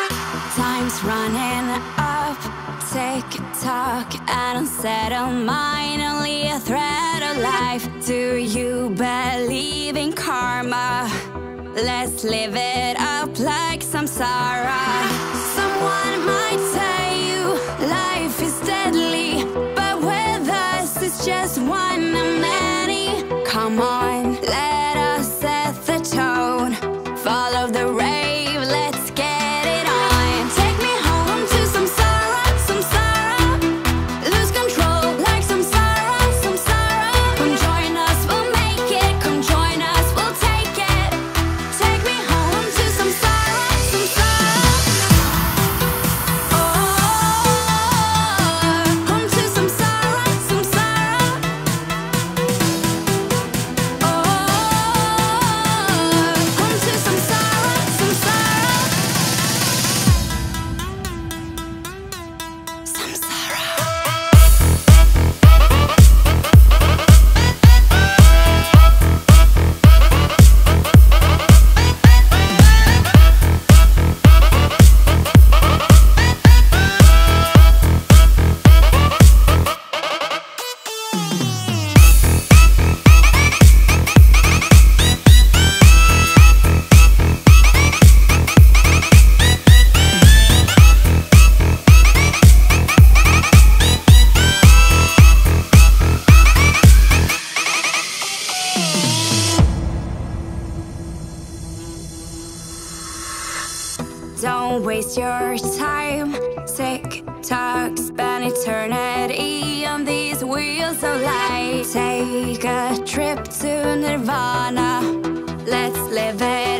Time's running up, tick tock, an unsettled mind, only a thread of life. Do you believe in karma? Let's live it up like samsara. Someone might tell you life is deadly, but with us it's just one of many. Come on, let us set the tone. Follow the rave, let's get it on. Take me home to samsara, samsara. Lose control like samsara, samsara. Come join us, we'll make it. Come join us, we'll take it. Take me home to samsara, samsara. Oh, home to samsara, samsara. Oh, home to samsara, samsara. Samsara. Don't waste your time. Tick tock, spend eternity on these wheels of life. Take a trip to Nirvana. Let's live it